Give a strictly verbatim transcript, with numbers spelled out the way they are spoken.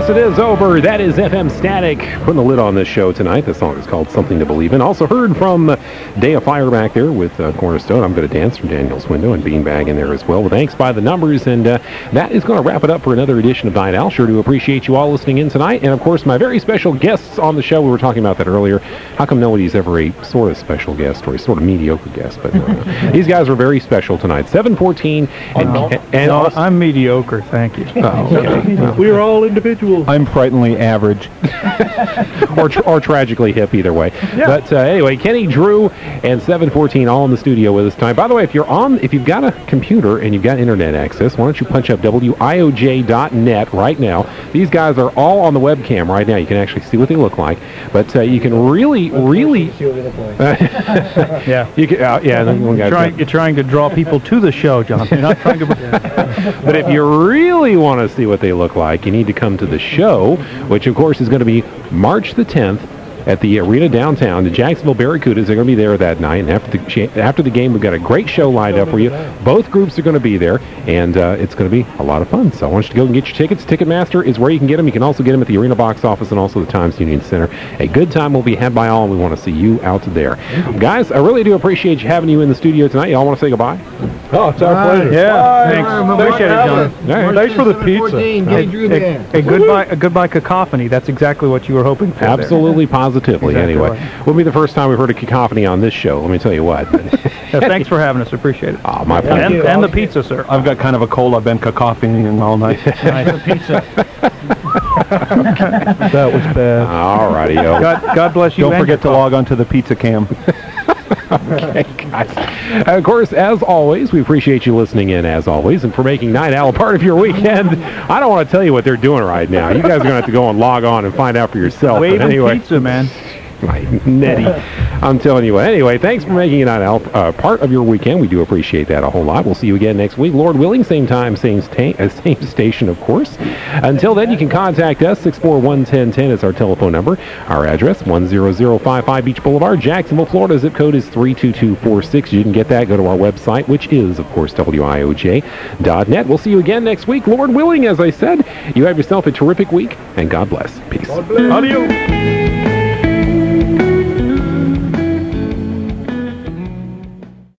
Yes, it is over. That is F M Static putting the lid on this show tonight. The song is called Something to Believe In. Also heard from Day of Fire back there with uh, Cornerstone. I'm Going to Dance from Daniel's Window and Beanbag in there as well. Well, thanks by the numbers. And uh, that is going to wrap it up for another edition of Night Owl. Sure do appreciate you all listening in tonight. And, of course, my very special guests on the show. We were talking about that earlier. How come nobody's ever a sort of special guest or a sort of mediocre guest? But uh, these guys were very special tonight. seven fourteen. And, oh, no. and no, I'm mediocre, thank you. Oh, okay. Well, we're all individuals. I'm frighteningly average. or, tra- or tragically hip, either way. Yeah. But uh, anyway, Kenny, Drew, and seven fourteen all in the studio with us tonight. By the way, if you're on, if you've got a computer and you've got internet access, why don't you punch up W I O J dot net right now? These guys are all on the webcam right now. You can actually see what they look like. But uh, you can really, really... yeah. You can, uh, yeah. One you're, trying, you're trying to draw people to the show, John. You're not trying to... But if you really want to see what they look like, you need to come to the show, which, of course, is going to be March the tenth at the arena downtown. The Jacksonville Barracudas are going to be there that night. And after the after the game, we've got a great show lined up for you. Both groups are going to be there, and uh, it's going to be a lot of fun. So I want you to go and get your tickets. Ticketmaster is where you can get them. You can also get them at the arena box office and also the Times Union Center. A good time will be had by all, and we want to see you out there. Guys, I really do appreciate you having you in the studio tonight. Y'all want to say goodbye? Oh, it's our Bye. pleasure. Yeah, Bye. thanks. Bye. Appreciate it, John. Right. Thanks for the pizza. A, a, a goodbye, a goodbye cacophony. That's exactly what you were hoping for. Absolutely, there. positively. Exactly anyway, right. Will be the first time we've heard a cacophony on this show. Let me tell you what. Yeah, thanks for having us. Appreciate it. Oh, my pleasure. And, and the pizza, sir. I've got kind of a cold. I've been cacophoning all night. Nice pizza. That was bad. All righty, yo. God, God bless you. Don't forget to log on to the pizza cam. Okay, guys. And of course, as always, we appreciate you listening in, as always, and for making Night Owl part of your weekend. I don't want to tell you what they're doing right now. You guys are going to have to go and log on and find out for yourself. Waving but anyway, pizza, man. My Nettie. I'm telling you what. Anyway, thanks for making Night Owl uh, part of your weekend. We do appreciate that a whole lot. We'll see you again next week. Lord willing, same time, same, sta- uh, same station, of course. Until then, you can contact us. six four one, one zero one zero is our telephone number. Our address, one zero zero five five Beach Boulevard, Jacksonville, Florida. Zip code is three two two four six. You can get that. Go to our website, which is, of course, W I O J dot net. We'll see you again next week. Lord willing, as I said, you have yourself a terrific week, and God bless. Peace. God bless. Adios.